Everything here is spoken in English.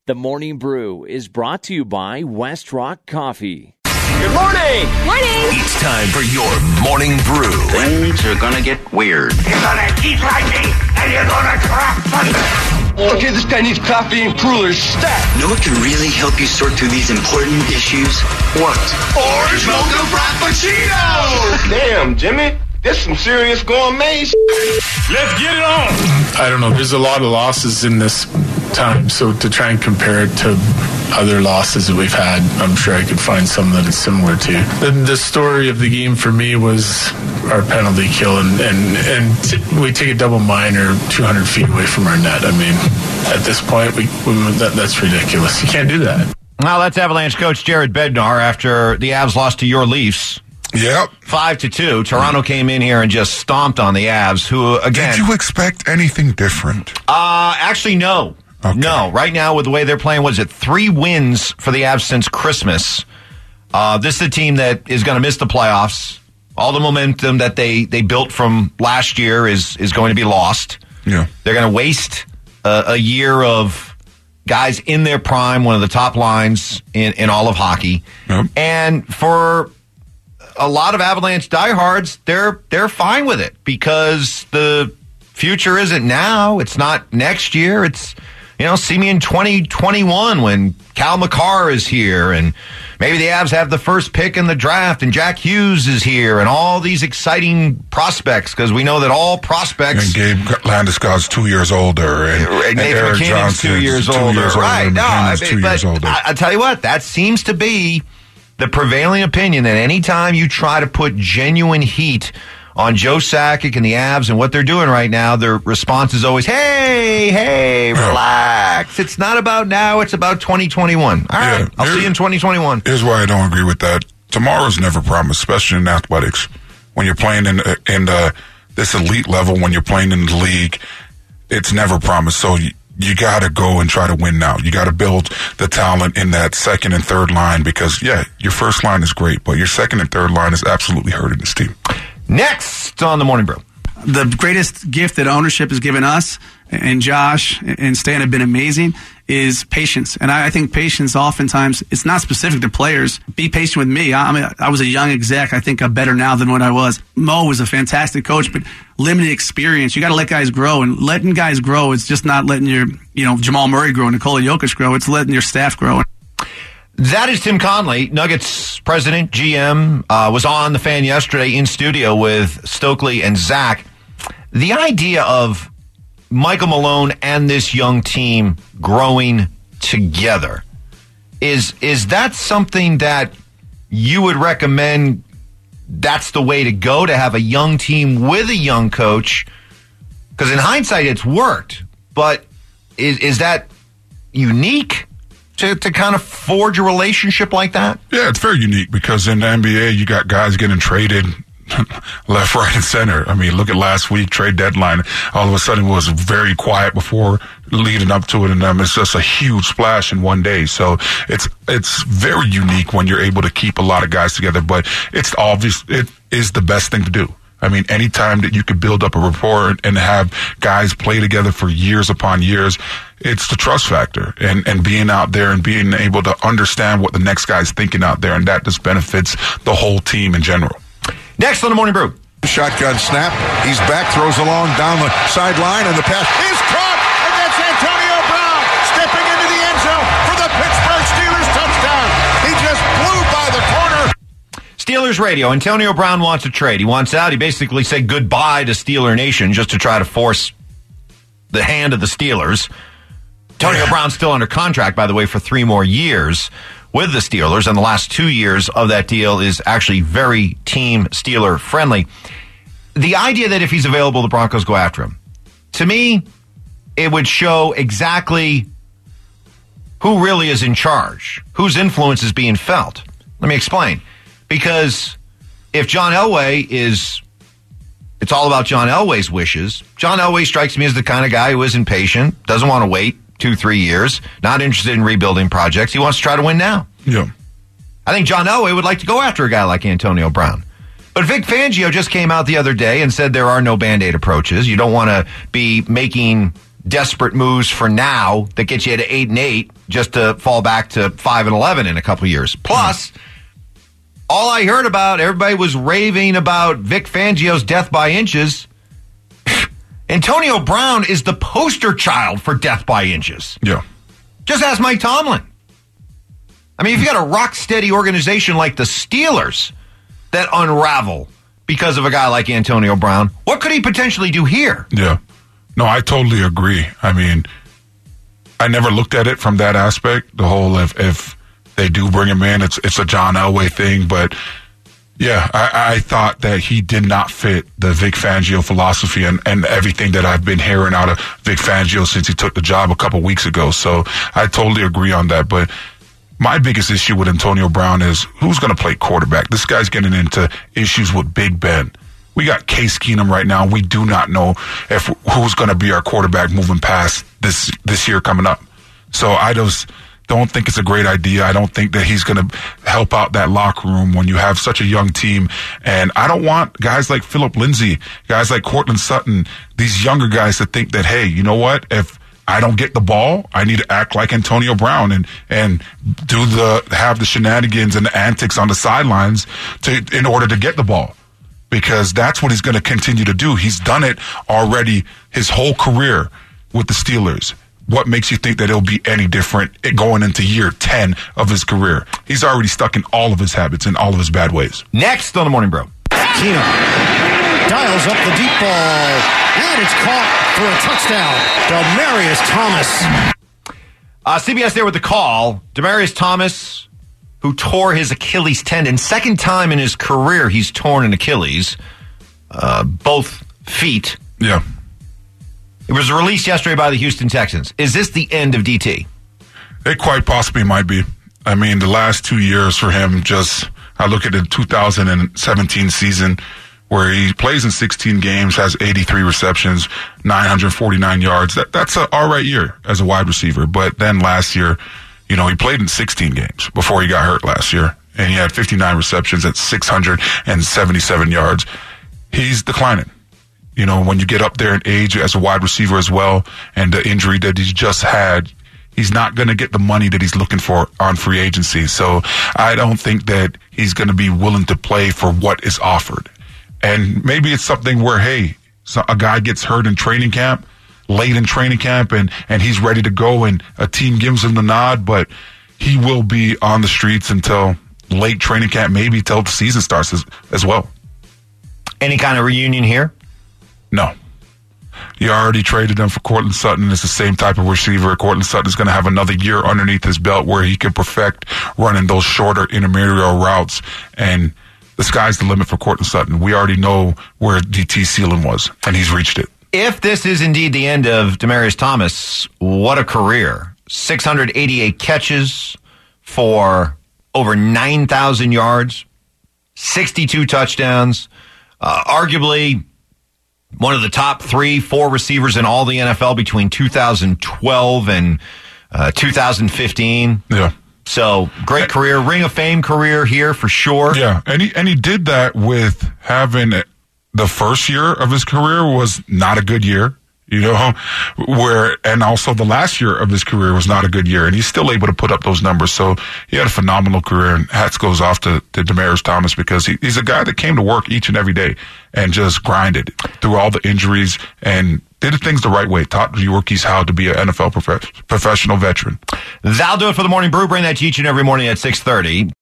The Morning Brew is brought to you by West Rock Coffee. Good morning! Morning! It's time for your Morning Brew. Things are gonna get weird. You're gonna eat lightning, and you're gonna drop thunder. Okay, this guy needs coffee and crullers stat. Know what can really help you sort through these important issues? What? Orange mocha frappuccino! Damn, Jimmy. This some serious gourmet. Let's get it on! I don't know. There's a lot of losses in this time, so to try and compare it to other losses that we've had, I'm sure I could find some that it's similar to. The story of the game for me was our penalty kill, and we take a double minor 200 feet away from our net. I mean, at this point, that's ridiculous. You can't do that. Well, that's Avalanche coach Jared Bednar after the Avs lost to your Leafs. Yep. 5-2. Toronto came in here and just stomped on the Avs, who, again... Did you expect anything different? Actually, no. Okay. No. Right now, with the way they're playing, 3 wins for the Avs since Christmas. This is a team that is going to miss the playoffs. All the momentum that they built from last year is going to be lost. Yeah. They're going to waste a year of guys in their prime, one of the top lines in all of hockey. Yep. And for a lot of Avalanche diehards, they're fine with it because the future isn't now. It's not next year. It's, see me in 2021 when Cal McCarr is here and maybe the Avs have the first pick in the draft and Jack Hughes is here and all these exciting prospects because we know that all prospects... And Gabe Landeskog's 2 years older. And Nathan Eric McKinnon's Johnson's 2 years older. Right. No, 2 years older. I tell you what, that seems to be the prevailing opinion that anytime you try to put genuine heat on Joe Sakic and the Avs and what they're doing right now, their response is always, hey, relax. It's not about now, it's about 2021. All right, I'll see you in 2021. Here's why I don't agree with that. Tomorrow's never promised, especially in athletics. When you're playing in this elite level, when you're playing in the league, it's never promised. So you got to go and try to win now. You got to build the talent in that second and third line because, your first line is great, but your second and third line is absolutely hurting this team. Next on the Morning Brew. The greatest gift that ownership has given us, and Josh and Stan have been amazing, is patience. And I think patience oftentimes, it's not specific to players. Be patient with me. I was a young exec. I think I'm better now than what I was. Mo was a fantastic coach, but limited experience. You got to let guys grow. And letting guys grow is just not letting your, Jamal Murray grow and Nikola Jokic grow. It's letting your staff grow. That is Tim Connolly, Nuggets president, GM, was on The Fan yesterday in studio with Stokely and Zach. The idea of Michael Malone and this young team growing together, is that something that you would recommend that's the way to go, to have a young team with a young coach? Because in hindsight, it's worked. But is that unique to kind of forge a relationship like that? Yeah, it's very unique because in the NBA, you got guys getting traded left, right, and center. I mean, look at last week, trade deadline. All of a sudden, it was very quiet before leading up to it, and it's just a huge splash in one day. So it's very unique when you're able to keep a lot of guys together, but it's obvious it is the best thing to do. I mean, anytime that you could build up a rapport and have guys play together for years upon years, it's the trust factor and being out there and being able to understand what the next guy's thinking out there, and that just benefits the whole team in general. Next on the Morning Brew. Shotgun snap. He's back, throws along down the sideline, and the pass is caught against Antonio Brown, stepping into the end zone for the Pittsburgh Steelers touchdown. He just blew by the corner. Steelers radio. Antonio Brown wants a trade. He wants out. He basically said goodbye to Steeler Nation just to try to force the hand of the Steelers. Antonio Brown's still under contract, by the way, for 3 more years with the Steelers, and the last 2 years of that deal is actually very team Steeler friendly. The idea that if he's available, the Broncos go after him, to me, it would show exactly who really is in charge, whose influence is being felt. Let me explain. Because if John Elway it's all about John Elway's wishes. John Elway strikes me as the kind of guy who is impatient, doesn't want to wait 2-3 years, not interested in rebuilding projects. He wants to try to win now. Yeah. I think John Elway would like to go after a guy like Antonio Brown. But Vic Fangio just came out the other day and said there are no Band-Aid approaches. You don't want to be making desperate moves for now that get you to 8-8 just to fall back to 5-11 in a couple years. Plus, all I heard about, everybody was raving about Vic Fangio's death by inches. Antonio Brown is the poster child for death by inches. Yeah. Just ask Mike Tomlin. I mean, if you got a rock-steady organization like the Steelers that unravel because of a guy like Antonio Brown, what could he potentially do here? Yeah. No, I totally agree. I mean, I never looked at it from that aspect. The whole if they do bring him in, it's a John Elway thing. But yeah, I thought that he did not fit the Vic Fangio philosophy and everything that I've been hearing out of Vic Fangio since he took the job a couple weeks ago. So I totally agree on that. But my biggest issue with Antonio Brown is who's going to play quarterback. This guy's getting into issues with Big Ben. We got Case Keenum right now. We do not know who's going to be our quarterback moving past this year coming up. So I just don't think it's a great idea. I don't think that he's going to help out that locker room when you have such a young team. And I don't want guys like Philip Lindsay, guys like Cortland Sutton, these younger guys to think that, hey, you know what? If I don't get the ball, I need to act like Antonio Brown and have the shenanigans and the antics on the sidelines in order to get the ball. Because that's what he's going to continue to do. He's done it already his whole career with the Steelers. What makes you think that it'll be any different going into year 10 of his career? He's already stuck in all of his habits and all of his bad ways. Next on the Morning Brew. Keenum dials up the deep ball, and it's caught for a touchdown. Demaryius Thomas. CBS there with the call. Demaryius Thomas, who tore his Achilles tendon. Second time in his career he's torn an Achilles. Both feet. Yeah. It was released yesterday by the Houston Texans. Is this the end of DT? It quite possibly might be. I mean, the last 2 years for him, I look at the 2017 season where he plays in 16 games, has 83 receptions, 949 yards. That's an all right year as a wide receiver. But then last year, he played in 16 games before he got hurt last year, and he had 59 receptions at 677 yards. He's declining. When you get up there in age as a wide receiver as well, and the injury that he's just had, he's not going to get the money that he's looking for on free agency. So I don't think that he's going to be willing to play for what is offered. And maybe it's something where, hey, a guy gets hurt in training camp, late in training camp, and he's ready to go, and a team gives him the nod, but he will be on the streets until late training camp, maybe till the season starts as well. Any kind of reunion here? No. You already traded him for Cortland Sutton. It's the same type of receiver. Cortland Sutton is going to have another year underneath his belt where he can perfect running those shorter intramural routes, and the sky's the limit for Cortland Sutton. We already know where DT's ceiling was, and he's reached it. If this is indeed the end of Demaryius Thomas, what a career. 688 catches for over 9,000 yards, 62 touchdowns, arguably one of the top 3-4 receivers in all the NFL between 2012 and 2015. Yeah. So great career, Ring of Fame career here for sure. Yeah, and he did that with having the first year of his career was not a good year, and also the last year of his career was not a good year, and he's still able to put up those numbers. So he had a phenomenal career, and hats goes off to Demaryius Thomas because he's a guy that came to work each and every day and just grinded through all the injuries and did things the right way, taught the rookies how to be an NFL professional veteran. That'll do it for the Morning Brew. Bring that to you each and every morning at 6:30.